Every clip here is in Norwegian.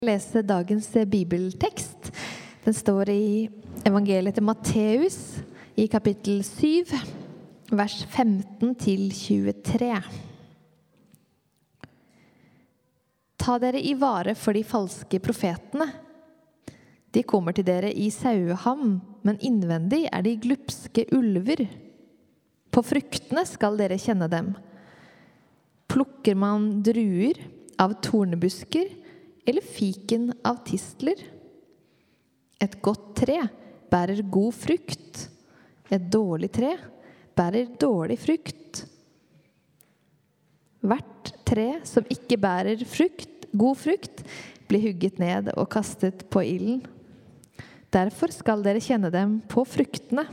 Lese dagens bibeltekst. Den står i evangeliet til Matteus i kapittel 7, vers 15-23. Ta dere i vare for de falske profetene. De kommer til dere i saueham, men innvendig er de glupske ulver. På fruktene skal dere kjenne dem. Plukker man druer av tornebusker, eller fiken av tistler? Et godt tre bærer god frukt. Et dårlig tre bærer dårlig frukt. Hvert tre som ikke bærer god frukt, blir hugget ned og kastet på ilden. Derfor skal dere kjenne dem på fruktene.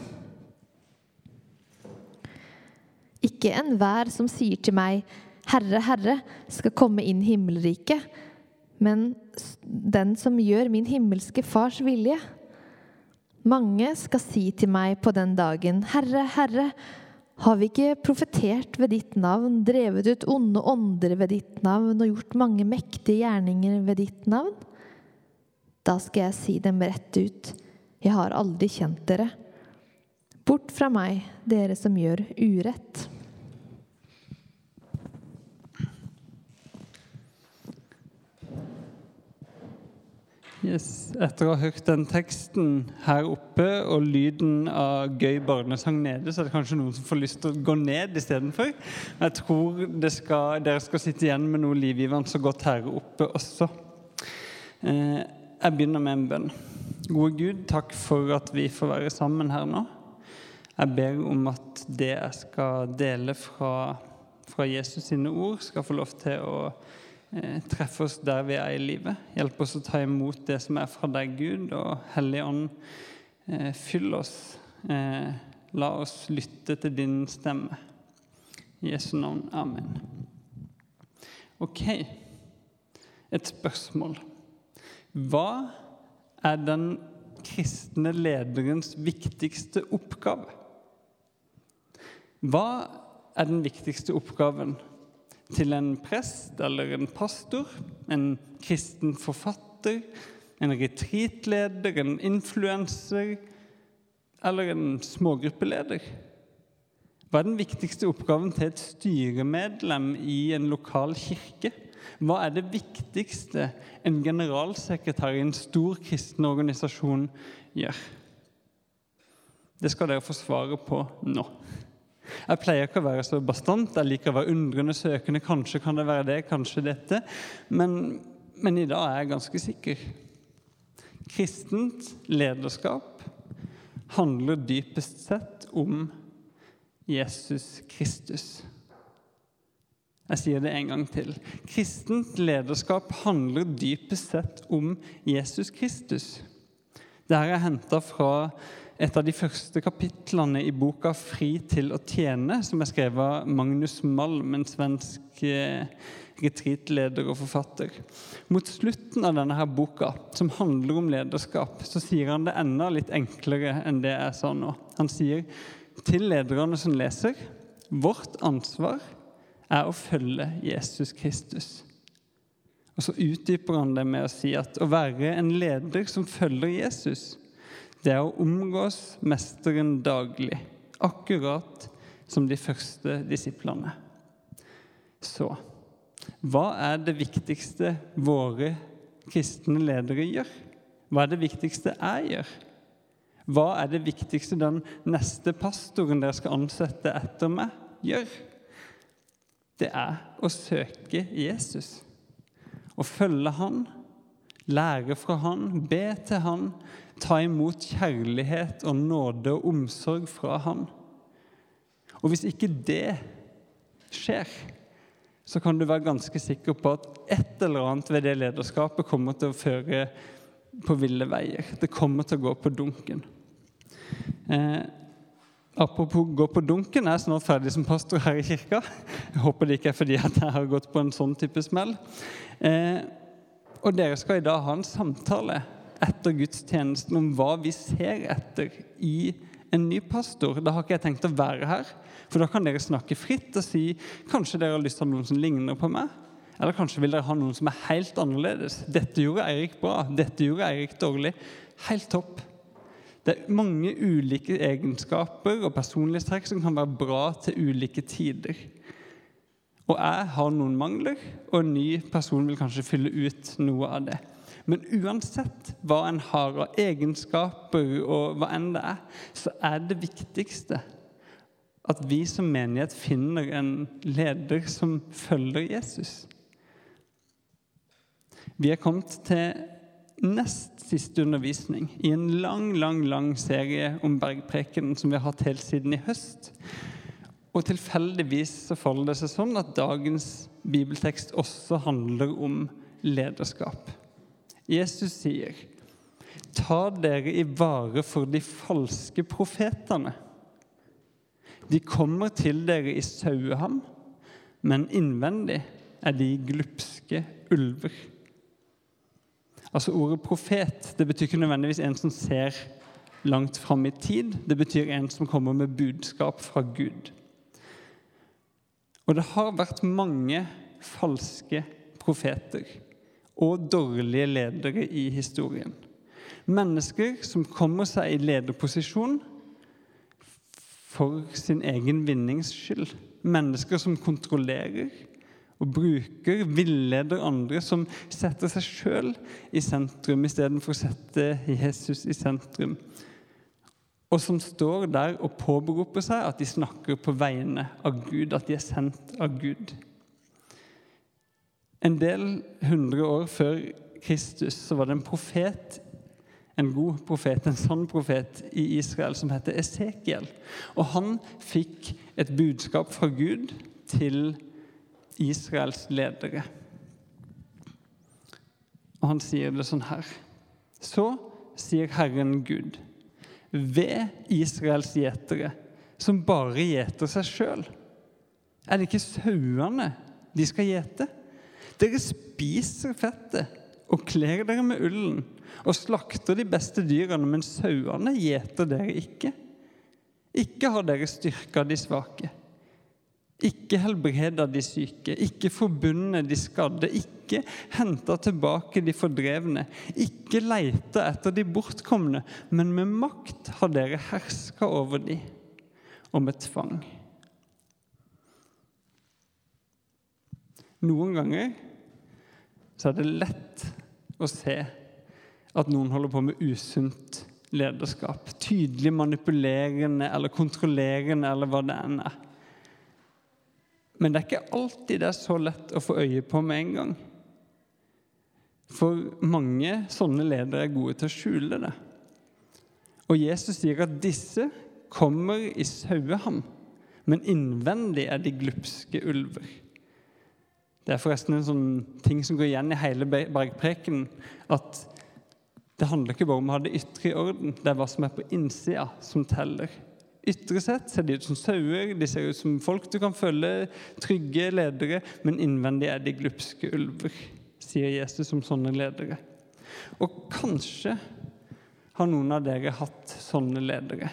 Ikke enhver som sier til meg, Herre, Herre, skal komme inn i himmelriket, men den som gjør min himmelske fars vilje. Mange skal si til meg på den dagen, Herre, Herre, har vi ikke profetert ved ditt navn, drevet ut onde ånder ved ditt navn og gjort mange mektige gjerninger ved ditt navn? Da skal jeg si dem rett ut, jeg har aldri kjent dere. Bort fra meg, dere som gjør urett. Yes. Etter å ha hørt den teksten her oppe og lyden av gøy barnesang nede, så er det kanskje noen som får lyst til å gå ned i stedet for. Jeg tror dere skal sitte igjen med noe livgivende så godt her oppe også. Jeg begynner med en bønn. Gode Gud, takk for at vi får være sammen her nå. Jeg ber om at det jeg skal dele fra Jesus sine ord skal få lov til å treffe oss der vi er i livet. Hjelp oss å ta imot det som er fra deg, Gud, og Hellige Ånd, fyll oss. La oss lytte til din stemme. I Jesu navn, amen. Ok, et spørsmål. Hva er den kristne lederens viktigste oppgave? Hva er den viktigste oppgaven til en prest eller en pastor, en kristen forfatter, en retreatleder, en influencer eller en smågruppeleder? Hva er den viktigste oppgaven til et styremedlem i en lokal kirke? Hva er det viktigste en generalsekretær i en stor kristen organisasjon gjør? Det skal dere få svare på nå. Jeg pleier ikke å være så bastant, jeg liker å være undrende søkende, kanskje kan det være det, kanskje dette, men i dag er jeg ganske sikker. Kristent lederskap handler dypest sett om Jesus Kristus. Jeg sier det en gang til. Kristent lederskap handler dypest sett om Jesus Kristus. Dette er hentet fra et av de første kapitlene i boka Fri til å tjene, som er skrevet av Magnus Malm, en svensk retreatleder og forfatter. Mot slutten av denne her boka, som handler om lederskap, så sier han det enda litt enklere enn det jeg sa nå. Han sier til lederne som leser, vårt ansvar er å følge Jesus Kristus. Og så utdyper han det med å si at å være en leder som følger Jesus, det er å omgås mesteren daglig, akkurat som de første disiplene. Så, hva er det viktigste våre kristne ledere gjør? Hva er det viktigste jeg gjør? Hva er det viktigste den neste pastoren dere skal ansette etter meg gjør? Det er å søke Jesus, å følge han, lære fra han, be til han, ta imot kjærlighet og nåde og omsorg fra han. Og hvis ikke det skjer, så kan du være ganske sikker på at et eller annet ved det lederskapet kommer til å føre på ville veier. Det kommer til å gå på dunken. Apropos gå på dunken, jeg er snart ferdig som pastor her i kirka. Jeg håper det ikke er fordi at jeg har gått på en sånn type smell. Og dere skal i dag ha en samtale etter gudstjenesten om hva vi ser etter i en ny pastor. Da har ikke jeg tenkt å være her, for da kan dere snakke fritt og si, kanskje dere har lyst til noen som ligner på meg, Eller kanskje vil dere ha noen som helt annerledes. Dette gjorde Eirik bra, dette gjorde Eirik dårlig. Helt topp. Det mange ulike egenskaper og personlighetstrekk som kan være bra til ulike tider. Og jeg har noen mangler, og en ny person vil kanskje fylle ut noe av det. Men uansett hva en har av egenskaper og hva enn det så det viktigste at vi som menighet finner en leder som følger Jesus. Vi kommet til nest siste undervisning i en lang serie om bergprekenen som vi har hatt helt siden i høst. Og tilfeldigvis så faller det seg sånn at dagens bibeltekst også handler om lederskap. Jesus sier, «Ta dere i vare for de falske profetene. De kommer til dere i saueham, men innvendig de glupske ulver.» Altså ordet profet, det betyr ikke nødvendigvis en som ser langt fram i tid. Det betyr en som kommer med budskap fra Gud. Og det har vært mange falske profeter og dårlige ledere i historien. Mennesker som kommer seg i lederposisjon for sin egen vinnings skyld. Mennesker som kontrollerer og bruker, villeder andre, som setter seg selv i sentrum i stedet for å sette Jesus i sentrum. Og som står der og påberoper seg at de snakker på vegne av Gud, at de sendt av Gud. En del 100 år før Kristus så var det en profet, en god profet, en sann profet i Israel som heter Esekiel. Og han fikk et budskap fra Gud til Israels ledere. Og han sier det sånn her. Så sier Herren Gud, ved Israels gjetere, som bare gjeter seg selv. Det ikke sauene de skal gjete? Dere spiser fettet og kler dere med ullen og slakter de beste dyrene, men sauene gjeter dere ikke. Ikke har dere styrket de svake. Ikke helbreder de syke, ikke forbundet de skadde, ikke hentet tilbake de fordrevne, ikke leter etter de bortkomne, men med makt har dere hersket over de, og med tvang. Noen ganger så det lett å se at noen holder på med usunt lederskap, tydelig manipulerende eller kontrollerende eller hva det enn Men det ikke alltid det så lett å få øye på med en gang. For mange sånne ledere gode til å skjule det. Og Jesus sier at disse kommer i saueham, men innvendig de glupske ulver. Det forresten en sånn ting som går igjen i hele bergprekenen, at det handler ikke bare om å ha det ytre i orden, det hva som på innsida som teller. Ytre sett ser de ut som sauer, de ser ut som folk du kan følge, trygge ledere, men innvendig de glupske ulver, sier Jesus om sånne ledere. Og kanskje har noen av dere hatt sånne ledere.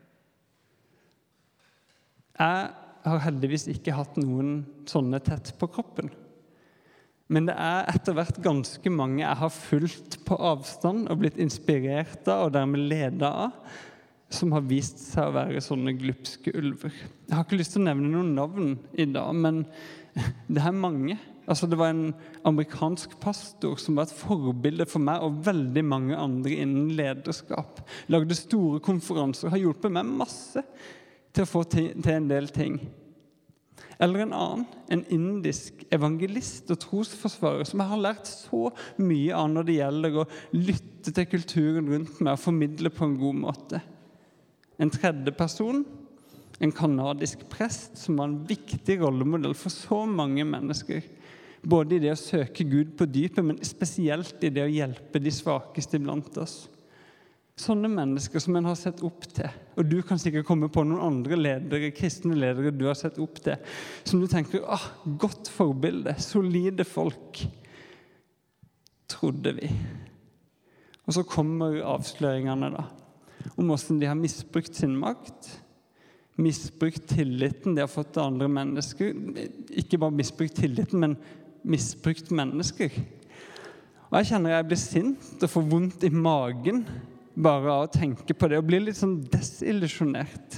Jeg har heldigvis ikke hatt noen sånne tett på kroppen. Men det etter hvert ganske mange jeg har fulgt på avstand og blitt inspirert av og dermed ledet av, som har vist seg å være sånne glupske ulver. Jeg har ikke lyst til å nevne noen navn i dag, men det mange. Altså, det var en amerikansk pastor som var et forbilde for meg og veldig mange andre innen lederskap. Lagde store konferanser, har hjulpet meg masse til å få til en del ting. Eller en annen, en indisk evangelist og trosforsvarer som jeg har lært så mye av når det gjelder å lytte til kulturen rundt meg og formidle på en god måte. En tredje person, en kanadisk prest som var en viktig rollemodell for så mange mennesker. Både i det å søke Gud på dypet, men spesielt i det å hjelpe de svakeste blant oss. Sånne mennesker som en har sett opp til, og du kan sikkert komme på noen andre ledere, kristne ledere du har sett opp til, som du tenker, godt forbilde, solide folk, trodde vi. Og så kommer avsløringene da, om hvordan de har misbrukt sin makt, misbrukt tilliten de har fått til andre mennesker, ikke bare misbrukt tilliten, men misbrukt mennesker. Og jeg kjenner jeg blir sint og får vondt i magen bare av å tenke på det, og blir litt sånn desillusjonert.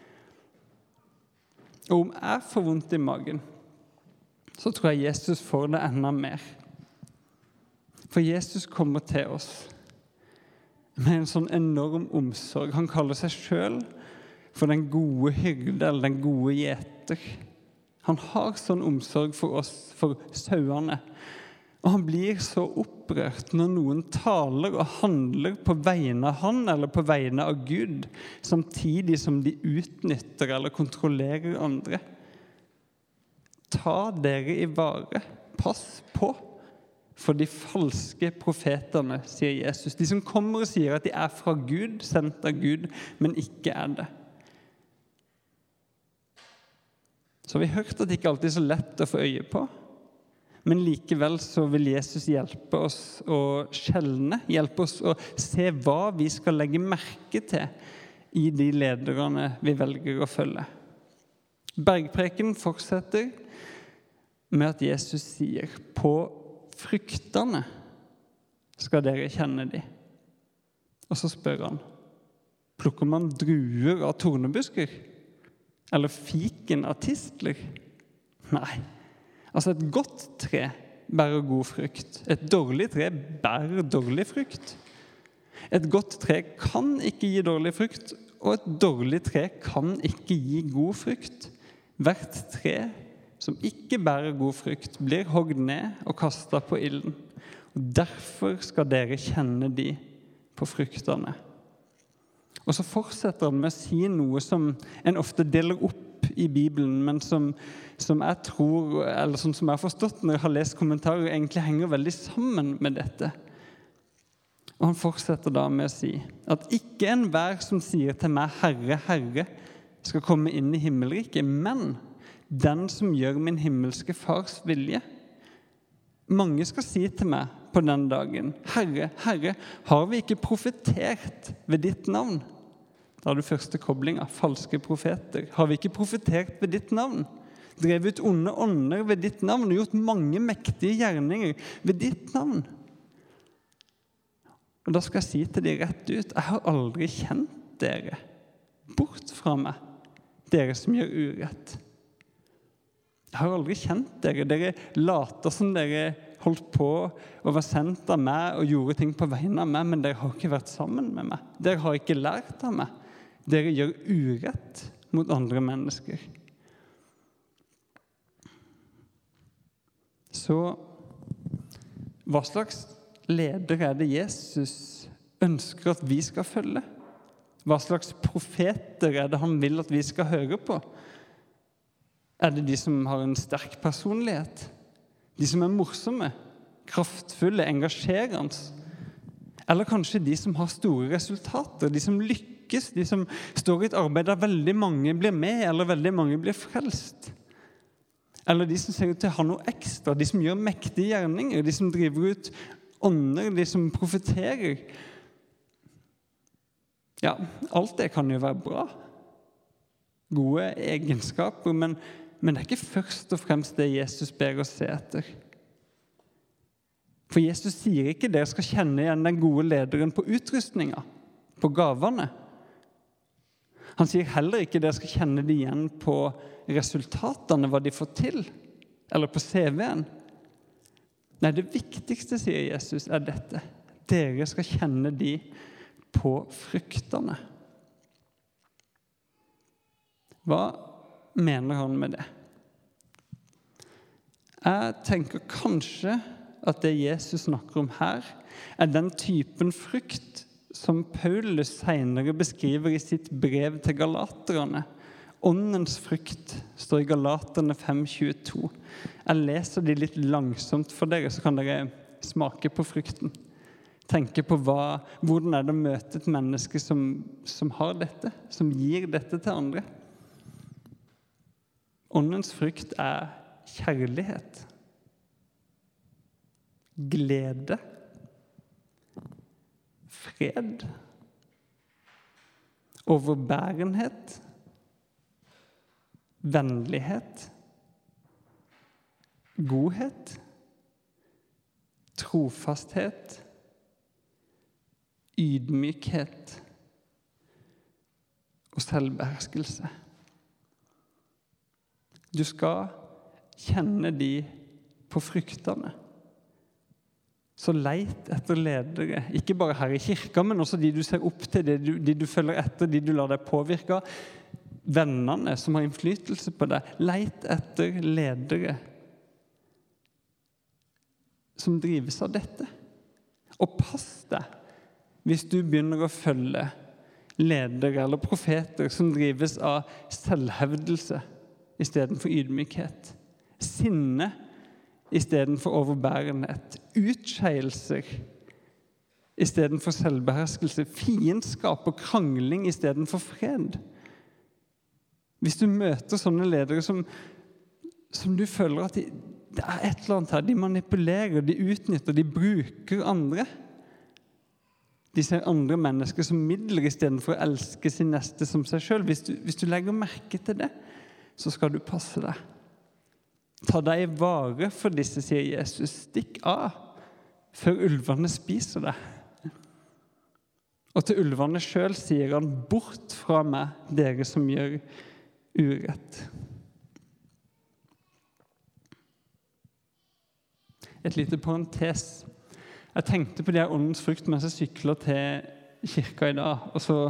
Og om jeg får vondt i magen, så tror jeg Jesus får det enda mer. For Jesus kommer til oss med en sånn enorm omsorg. Han kaller seg selv for den gode hyrde, eller den gode gjeter. Han har sånn omsorg for oss, for sauene. Og han blir så opprørt når noen taler og handler på vegne av han, eller på vegne av Gud, samtidig som de utnytter eller kontrollerer andre. Ta dere i vare, pass på, for de falske profeterne, sier Jesus. De som kommer og sier at de er fra Gud, sendt av Gud, men ikke er det. Så har vi hørt at det ikke alltid er så lett å få øye på, men likevel så vil Jesus hjelpe oss å skjelne, hjelpe oss å se hva vi skal legge merke til i de lederne vi velger å følge. Bergpreken fortsetter med at Jesus sier, på fruktene skal dere kjenne de. Og så spør han, plukker man druer av tornebusker? Eller fiken av tistler? Nei. Altså et godt tre bærer god frukt. Et dårlig tre bærer dårlig frukt. Et godt tre kan ikke gi dårlig frukt, og et dårlig tre kan ikke gi god frukt. Hvert tre som ikke bærer god frukt, blir hogd ned og kastet på ilden. Og derfor skal dere kjenne de på fruktene. Og så fortsetter han med å si noe som en ofte deler opp i Bibelen, men som jeg tror, eller som jeg har forstått når jeg har lest kommentarer, egentlig henger veldig sammen med dette. Og han fortsetter da med å si at ikke enhver som sier til meg, Herre, Herre, skal komme inn i himmelriket, men den som gjør min himmelske fars vilje. Mange skal si til meg på den dagen, Herre, Herre, har vi ikke profetert ved ditt navn? Da er det første koblinga, falske profeter. Har vi ikke profetert ved ditt navn? Drevet ut onde ånder ved ditt navn og gjort mange mektige gjerninger ved ditt navn? Og da skal jeg si til dere rett ut, jeg har aldri kjent dere. Bort fra meg, dere som gjør urett. Jeg har aldri kjent dere. Dere later som dere holdt på og var sendt av meg og gjorde ting på vegne av meg, men dere har ikke vært sammen med meg. Dere har ikke lært av meg. Dere gjør urett mot andre mennesker. Så hva slags leder er det Jesus ønsker at vi skal følge? Hva slags profeter er det han vil at vi skal høre på? Er det de som har en sterk personlighet? De som er morsomme, kraftfulle, engasjerende? Eller kanskje de som har store resultater, de som lykkes, de som står i et arbeid der veldig mange blir med, eller veldig mange blir frelst? Eller de som ser ut til å ha noe ekstra, de som gjør mektige gjerninger, de som driver ut ånder, de som profeterer? Ja, alt det kan jo være bra. Gode egenskaper, men det er ikke først og fremst det Jesus ber oss se etter. For Jesus sier ikke dere skal kjenne igjen den gode lederen på utrustninga, på gavene. Han sier heller ikke dere skal kjenne det igjen på resultatene, hva de får til, eller på CV-en. Nei, det viktigste, sier Jesus, er dette. Dere skal kjenne de på fruktene. Hva mener han med det? Jeg tenker kanskje at det Jesus snakker om her, er den typen frukt som Paulus senere beskriver i sitt brev til galaterne. Åndens frukt står i Galaterne 5:22. Jeg leser de litt langsomt for dere, så kan dere smake på frukten. Tenke på hvordan er det å møte et menneske som har dette, som gir dette til andre. Åndens frukt er kjærlighet, glede, fred, overbærenhet, vennlighet, godhet, trofasthet, ydmykhet og selvbeherskelse. Du skal kjenne de på fruktene. Så leit etter ledere, ikke bare her i kirka, men også de du ser opp til, de du følger etter, de du lar deg påvirke, vennene som har innflytelse på deg. Leit etter ledere som drives av dette. Og pass deg hvis du begynner å følge ledere eller profeter som drives av selvhevdelse i stedet for ydmykhet, sinne i stedet for overbærenhet, utskeielser i stedet for selvbeherskelse, fiendskap og krangling i stedet for fred. Hvis du møter sånne ledere som du føler at det er et eller annet her, de manipulerer, de utnytter, de bruker andre. De ser andre mennesker som midler i stedet for å elske sin neste som seg selv. Hvis du legger merke til det, så skal du passe deg. Ta deg i vare for disse, sier Jesus. Stikk av før ulvene spiser deg. Og til ulvene selv sier han, bort fra meg, dere som gjør urett. Et lite parentes. Jeg tenkte på det her åndens frukt mens jeg sykler til kirka i dag. Og så,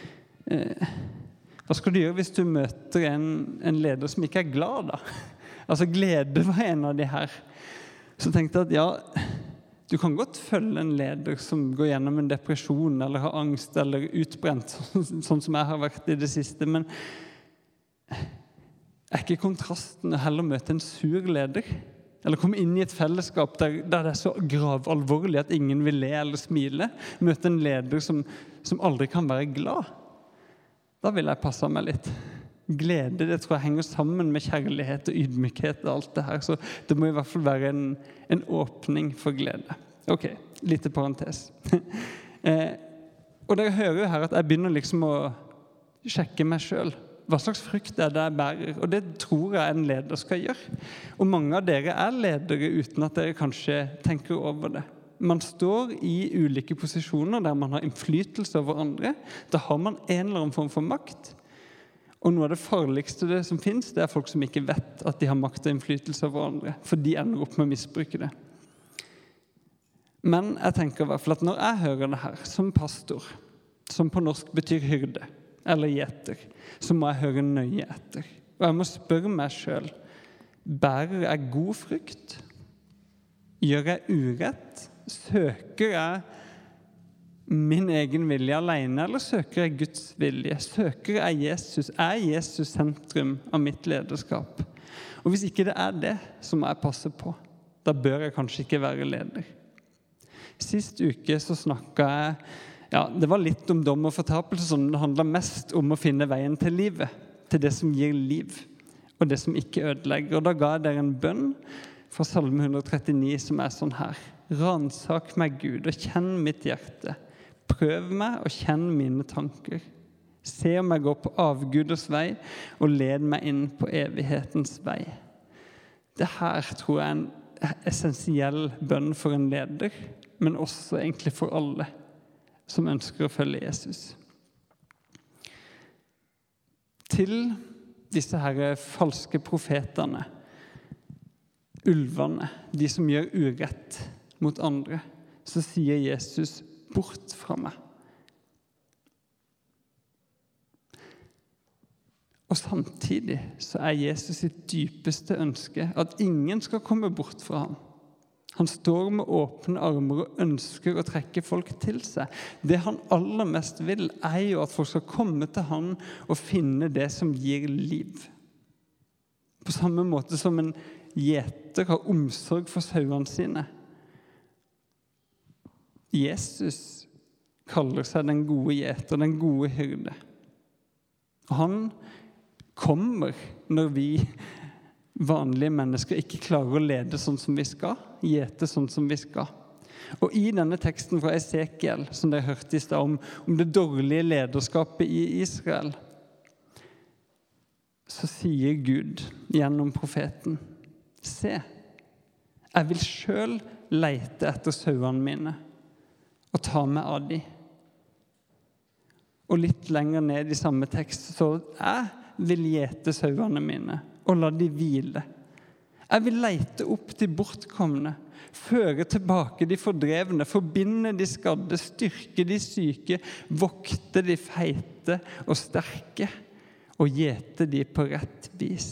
hva skal du gjøre hvis du møter en leder som ikke er glad da? Altså glede var en av de her. Så tenkte jeg at du kan godt følge en leder som går gjennom en depresjon, eller har angst, eller utbrent, sånn som jeg har vært i det siste. Men er ikke kontrasten å heller møte en sur leder? Eller komme inn i et fellesskap der det er så gravalvorlig at ingen vil le eller smile? Møte en leder som aldri kan være glad? Da vil jeg passe meg litt. Glede, det tror jeg henger sammen med kjærlighet og ydmykhet og alt det her. Så det må i hvert fall være en åpning for glede. Ok, lite parentes. Og dere hører jo her at jeg begynner liksom å sjekke meg selv. Hva slags frukt er det jeg bærer? Og det tror jeg en leder skal gjøre. Og mange av dere er ledere uten at dere kanskje tenker over det. Man står i ulike posisjoner der man har innflytelse over andre. Da har man en eller annen form for makt. Og noe av det farligste som finnes, det er folk som ikke vet at de har makt og innflytelse over andre, for de ender opp med å misbruke det. Men jeg tenker i hvert fall at når jeg hører det her som pastor, som på norsk betyr hyrde, eller gjeter, så må jeg høre nøye etter. Og jeg må spørre meg selv, bærer jeg god frukt? Gjør jeg urett? Søker jeg min egen vilje alene, eller søker jeg Guds vilje? Søker jeg Jesus? Er Jesus sentrum av mitt lederskap? Og hvis ikke det er det, så må jeg passe på. Da bør jeg kanskje ikke være leder. Sist uke så snakket jeg, det var litt om dom og fortapelse, sånn det handler mest om å finne veien til livet, til det som gir liv, og det som ikke ødelegger. Og da ga jeg dere en bønn fra Salme 139 som er sånn her. Ransak meg, Gud, og kjenn mitt hjerte. Prøv meg og kjenn mine tanker. Se om jeg går på avguders vei, og led meg inn på evighetens vei. Det her tror jeg er en essensiell bønn for en leder, men også egentlig for alle som ønsker å følge Jesus. Til disse her falske profetene, ulvene, de som gjør urett mot andre, så sier Jesus, bort fra meg. Og samtidig så er Jesus sitt dypeste ønske at ingen skal komme bort fra ham. Han står med åpne armer og ønsker å trekke folk til seg. Det han aller mest vil er jo at folk skal komme til han og finne det som gir liv. På samme måte som en gjeter har omsorg for sauene sine. Jesus kaller seg den gode gjeter, den gode hyrde. Han kommer når vi vanlige mennesker ikke klarer å lede sånn som vi skal, gjete sånn som vi skal. Og i denne teksten fra Esekiel, som dere hørte i sted om det dårlige lederskapet i Israel, så sier Gud gjennom profeten, se, Jeg vil selv lete etter sauene mine og ta meg av de. Og litt lenger ned i samme tekst så jeg vil gjete sauene mine og la de hvile. Jeg vil lete opp de bortkomne, føre tilbake de fordrevne, forbinde de skadde, styrke de syke, vokte de feite og sterke, og gjete de på rett vis.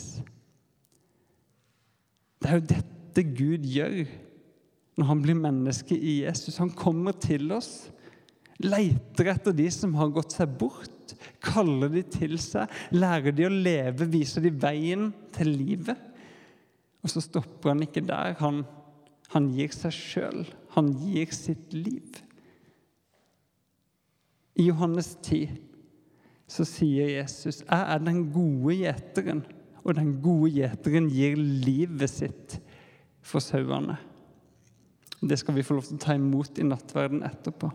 Det er jo dette Gud gjør når han blir menneske i Jesus. Han kommer til oss, leter etter de som har gått seg bort, kaller de til seg, lærer de å leve, viser de veien til livet. Og så stopper han ikke der. Han gir seg selv. Han gir sitt liv. I Johannes 10 så sier Jesus, jeg er den gode gjeteren, og den gode gjeteren gir livet sitt for sauene. Det skal vi få lov til å ta imot i nattverden etterpå.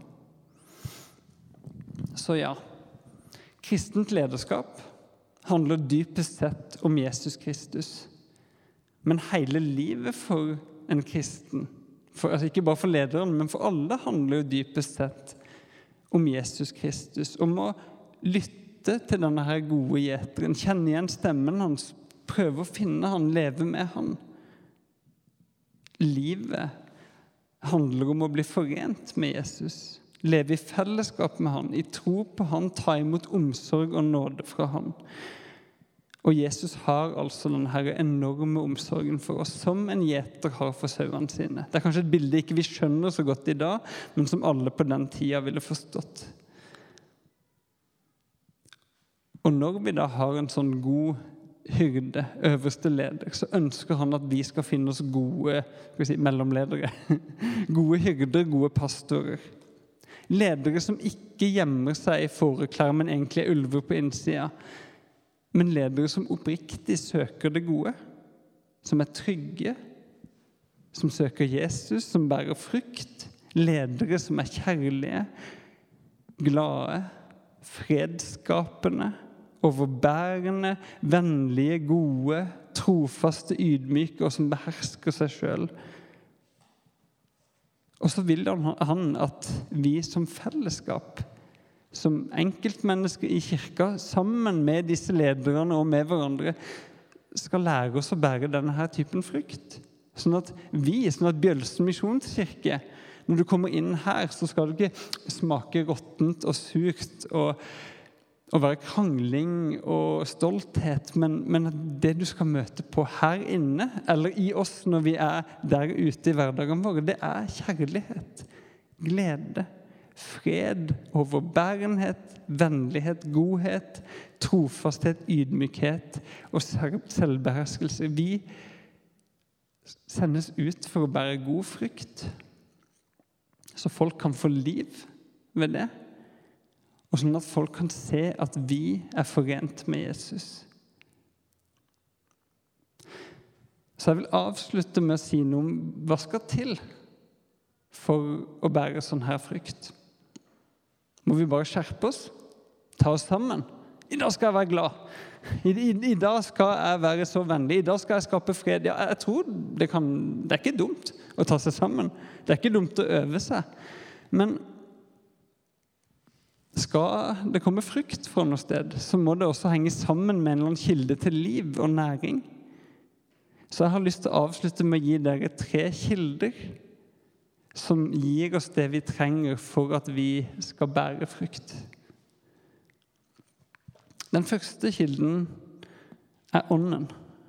Så ja, kristent lederskap handler dypest sett om Jesus Kristus. Men hele livet for en kristen, altså ikke bare for lederen, men for alle, handler jo dypest sett om Jesus Kristus. Om å lytte til denne her gode gjeteren, kjenne igjen stemmen hans, prøve å finne han, leve med han. Livet handler om å bli forent med Jesus, leve i fellesskap med han, i tro på han, ta imot omsorg og nåde fra han. Og Jesus har altså denne enorme omsorgen for oss, som en gjeter har for sauene sine. Det er kanskje et bilde ikke vi skjønner så godt i dag, men som alle på den tida ville forstått. Og når vi da har en sånn god hyrde, øverste leder, så ønsker han at vi skal finne oss gode mellomledere. Gode hyrder, gode pastorer. Ledere som ikke gjemmer seg i fåreklær, men egentlig er ulver på innsida. Men ledere som oppriktig søker det gode, som er trygge, som søker Jesus, som bærer frukt. Ledere som er kjærlige, glade, fredskapende, overbærende, vennlige, gode, trofaste, ydmyke og som behersker seg selv. Og så vil han at vi som fellesskap, som enkeltmennesker i kirka, sammen med disse lederne og med hverandre, skal lære oss å bære denne her typen frukt. Sånn at Bjølsen misjonskirke, når du kommer inn her, så skal det ikke smake råttent og surt og være krangling og stolthet, men det du skal møte på her inne, eller i oss når vi er der ute i hverdagen vår, det er kjærlighet, glede, fred, overbærenhet, vennlighet, godhet, trofasthet, ydmykhet og selvbeherskelse. Vi sendes ut for å bære god frukt, så folk kan få liv ved det, og sånn at folk kan se at vi er forent med Jesus. Så jeg vil avslutte med å si noe om hva skal til for å bære sånn her frukt. Må vi bare skjerpe oss, ta oss sammen. I dag skal jeg være glad. I dag skal jeg være så vennlig. I dag skal jeg skape fred. Ja, jeg tror det er ikke dumt å ta seg sammen. Det er ikke dumt å øve seg. Men skal det komme frukt fra noe sted, så må det også henge sammen med en eller annen kilde til liv og næring. Så jeg har lyst til å avslutte med å gi dere 3 kilder som gir oss det vi trenger for at vi skal bære frukt. Den første kilden er ånden.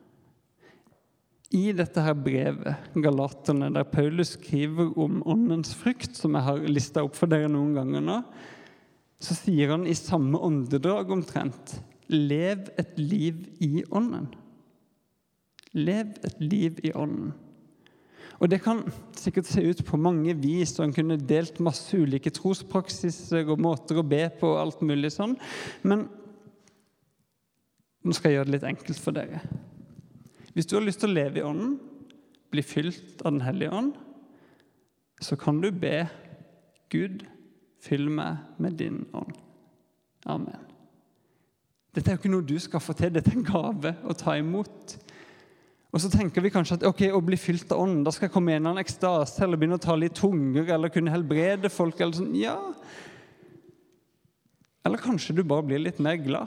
I dette her brevet, Galaterne, der Paulus skriver om åndens frukt, som jeg har listet opp for dere noen ganger nå, så sier han i samme åndedrag omtrent, lev et liv i ånden. Lev et liv i ånden. Og det kan sikkert se ut på mange vis, og han kunne delt masse ulike trospraksiser og måter å be på og alt mulig sånn. Men nå skal jeg gjøre det litt enkelt for dere. Hvis du har lyst til å leve i ånden, bli fylt av den hellige ånd, så kan du be Gud, fyll meg med din ånd. Amen. Dette er jo ikke noe du skal få til, dette er en gave å ta imot. Og så tenker vi kanskje at ok, å bli fylt av ånden, da skal jeg komme i en eller annen ekstase, eller begynne å tale i tunger, eller kunne helbrede folk, eller sånn, ja. Eller kanskje du bare blir litt mer glad.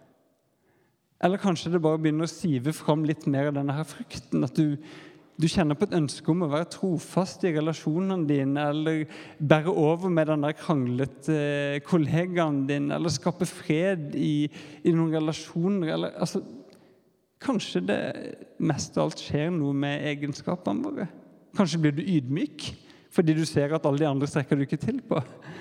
Eller kanskje det bare begynner å sive fram litt mer av denne her frykten, at du kjenner på et ønske om å være trofast i relasjonene dine, eller bære over med den der kranglete kollegaen din, eller skape fred i noen relasjoner, eller altså, kanskje det mest av alt skjer noe med egenskapene våre. Kanskje blir du ydmyk, fordi du ser at alle de andre strekker du ikke til på.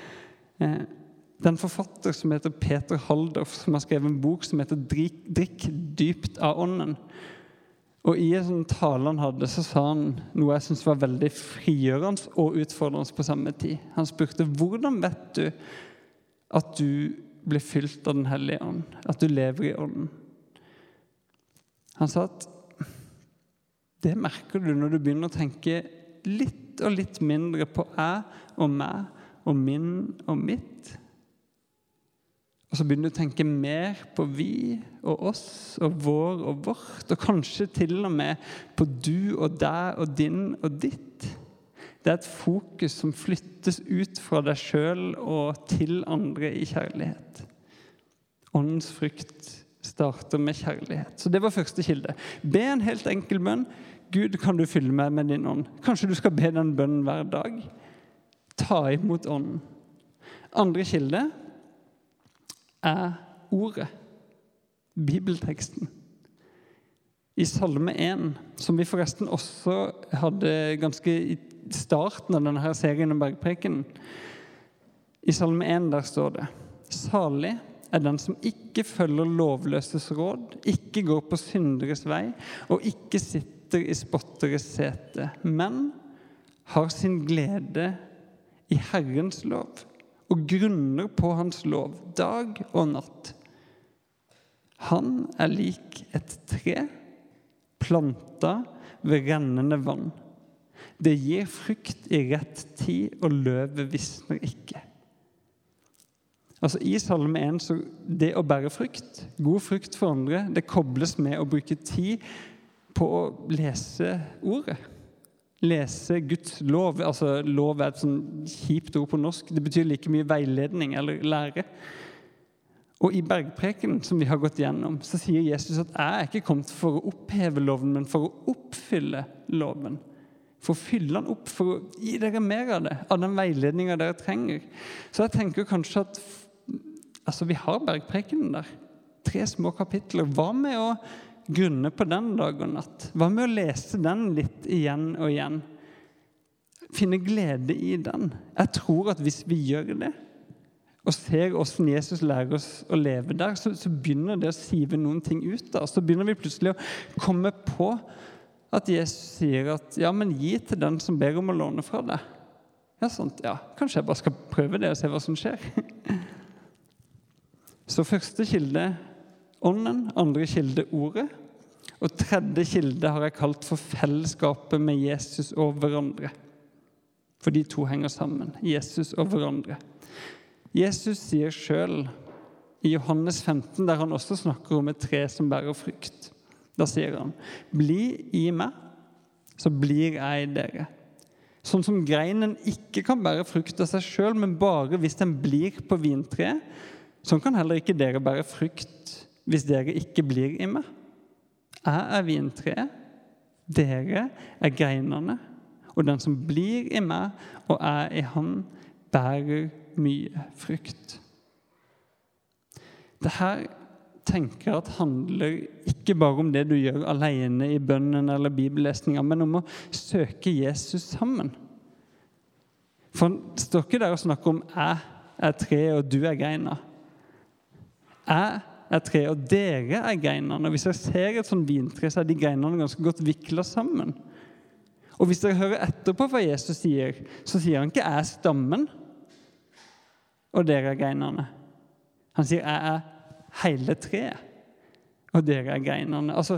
Den forfatter som heter Peter Halldorf, som har skrevet en bok som heter «Drikk dypt av ånden». Og i en sånn tale han hadde, så sa han noe jeg synes var veldig frigjørende og utfordrende på samme tid. Han spurte, hvordan vet du at du blir fylt av den hellige ånd? At du lever i ånden? Han sa at det merker du når du begynner å tenke litt og litt mindre på jeg og meg og min og mitt. Og så begynner du å tenke mer på vi og oss og vår og vårt, og kanskje til og med på du og deg og din og ditt. Det er et fokus som flyttes ut fra deg selv og til andre i kjærlighet. Åndens frukt starter med kjærlighet. Så det var første kilde. Be en helt enkel bønn. Gud, kan du fylle meg med din ånd? Kanskje du skal be den bønnen hver dag. Ta imot ånden. Andre kilde er ordet, bibelteksten. I Salme 1, som vi forresten også hadde ganske i starten av denne serien om bergpreken, i Salme 1 der står det, salig er den som ikke følger lovløses råd, ikke går på synderes vei, og ikke sitter i spotteres sete, men har sin glede i Herrens lov, og grunner på hans lov dag og natt. Han er lik et tre, planta ved rennende vann. Det gir frukt i rett tid, og løvet visner ikke. Altså i Salme 1, så det å bære frukt, god frukt for andre, det kobles med å bruke tid på å lese ordet. Lese Guds lov. Altså lov er et sånn kjipt ord på norsk. Det betyr like mye veiledning eller lære. Og i bergpreken som vi har gått gjennom, så sier Jesus at jeg er ikke kommet for å oppheve loven, men for å oppfylle loven. For å fylle den opp, for å gi dere mer av det, av den veiledningen dere trenger. Så jeg tenker kanskje at vi har bergprekenen der. 3 små kapitler. Hva med å grunne på den dag og natt? Hva med å lese den litt igjen og igjen? Finne glede i den. Jeg tror at hvis vi gjør det, og ser hvordan Jesus lærer oss å leve der, så begynner det å sive noen ting ut da. Så begynner vi plutselig å komme på at Jesus sier at ja, men gi til den som ber om å låne fra deg. Ja, sånt, ja. Kanskje jeg bare skal prøve det og se hva som skjer. Så første kilde ånden, andre kilde ordet, og tredje kilde har jeg kalt for fellesskapet med Jesus og hverandre. For de to henger sammen, Jesus og hverandre. Jesus sier selv i Johannes 15, der han også snakker om et tre som bærer frukt. Da sier han, bli i meg, så blir jeg i dere. Sånn som greinen ikke kan bære frukt av seg selv, men bare hvis den blir på vintreet, sånn kan heller ikke dere bære frukt hvis dere ikke blir i meg. Jeg er vintreet, dere er greinene, og den som blir i meg og er i han, bærer mye frukt. Dette tenker jeg at handler ikke bare om det du gjør alene i bønnen eller bibellesningen, men om å søke Jesus sammen. For han står ikke der og snakker om jeg er tre og du er greina. Jeg er tre og dere er greinene. Og hvis jeg ser et sånt vintre, så er de greinene ganske godt viklet sammen. Og hvis dere hører etterpå hva Jesus sier, så sier han ikke jeg er stammen og dere er greinene. Han sier jeg er hele treet, og dere er greinene. Altså,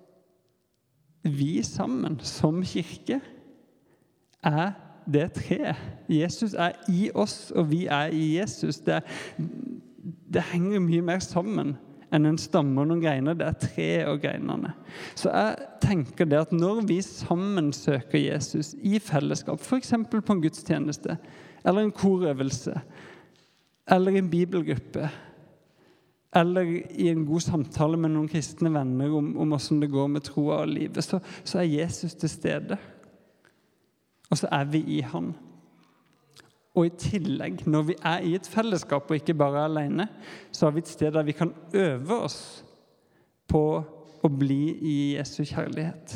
vi sammen som kirke er det treet. Jesus er i oss, og vi er i Jesus. Det henger mye mer sammen enn en stamme og noen greiner, det tre og greinene. Så jeg tenker det at når vi sammen søker Jesus i fellesskap, for eksempel på en gudstjeneste, eller en korøvelse, eller i en bibelgruppe, eller i en god samtale med noen kristne venner om hvordan det går med troa og livet, så Jesus til stede. Og så vi i han. Og i tillegg, når vi i et fellesskap og ikke bare alene, så har vi et sted der vi kan øve oss på å bli i Jesu kjærlighet.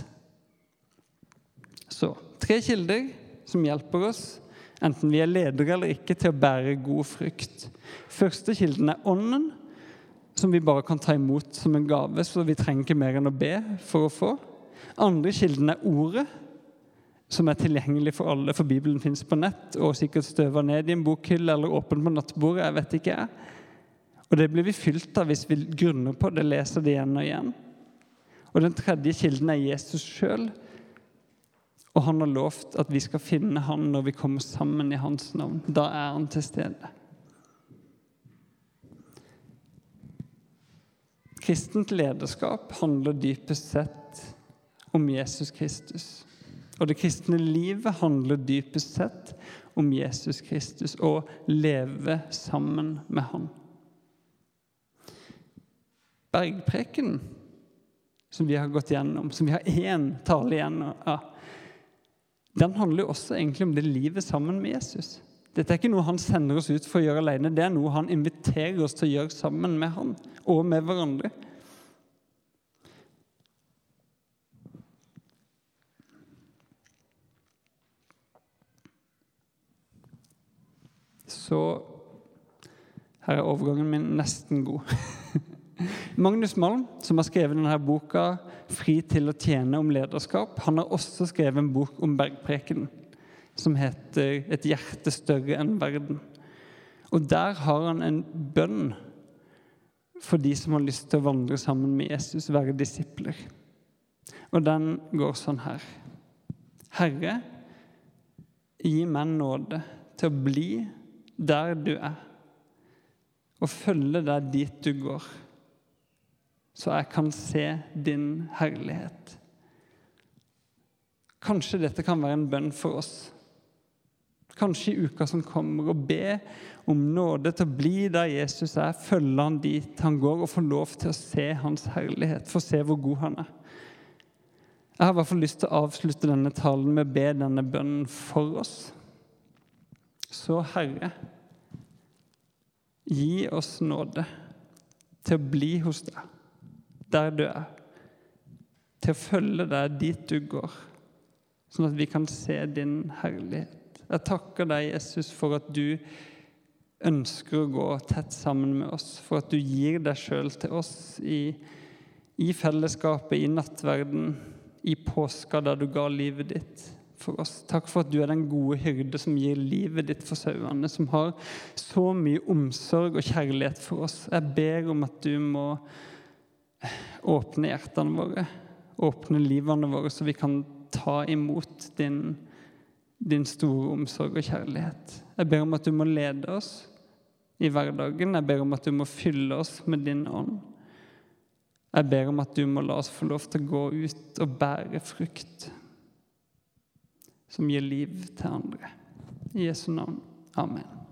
Så, 3 kilder som hjelper oss, enten vi ledere eller ikke, til å bære god frukt. Første kilden ånden, som vi bare kan ta imot som en gave, så vi trenger ikke mer enn å be for å få. Andre kilden ordet, som tilgjengelig for alle, for Bibelen finnes på nett, og sikkert støver ned i en bokhylle eller åpen på nattbordet, jeg vet ikke jeg. Og det blir vi fylt av hvis vi grunner på det, leser det igjen og igjen. Og den tredje kilden Jesus selv, og han har lovt at vi skal finne han når vi kommer sammen i hans navn. Da han til stede. Kristent lederskap handler dypest sett om Jesus Kristus. Og det kristne livet handler dypest sett om Jesus Kristus og leve sammen med han. Bergpreken, som vi har gått gjennom, som vi har en tale igjen av, den handler jo også egentlig om det livet sammen med Jesus. Dette ikke noe han sender oss ut for å gjøre alene, det noe han inviterer oss til å gjøre sammen med han og med hverandre. Så her overgangen min nesten god. Magnus Malm, som har skrevet denne boka «Fri til å tjene om lederskap», han har også skrevet en bok om bergpreken, som heter «Et hjerte større enn verden». Og der har han en bønn for de som har lyst til å vandre sammen med Jesus, være disipler. Og den går sånn her. Herre, gi meg nåde til å bli der du og følge deg dit du går, så jeg kan se din herlighet. Kanskje dette kan være en bønn for oss. Kanskje i uka som kommer, og be om nåde til å bli der Jesus følge han dit han går, og få lov til å se hans herlighet, få se hvor god han Jeg har i hvert fall lyst til å avslutte denne talen med å be denne bønnen for oss. Så Herre, gi oss nåde til å bli hos deg, der du til å følge deg dit du går, sånn at vi kan se din herlighet. Jeg takker deg, Jesus, for at du ønsker å gå tett sammen med oss, for at du gir deg selv til oss i fellesskapet, i nattverden, i påska der du ga livet ditt for oss. Takk for at du den gode hyrde som gir livet ditt for sauene, som har så mye omsorg og kjærlighet for oss. Jeg ber om at du må åpne hjertene våre, åpne livene våre, så vi kan ta imot din store omsorg og kjærlighet. Jeg ber om at du må lede oss i hverdagen. Jeg ber om at du må fylle oss med din ånd. Jeg ber om at du må la oss få lov til å gå ut og bære frukt som gir liv til andre. I Jesu navn. Amen.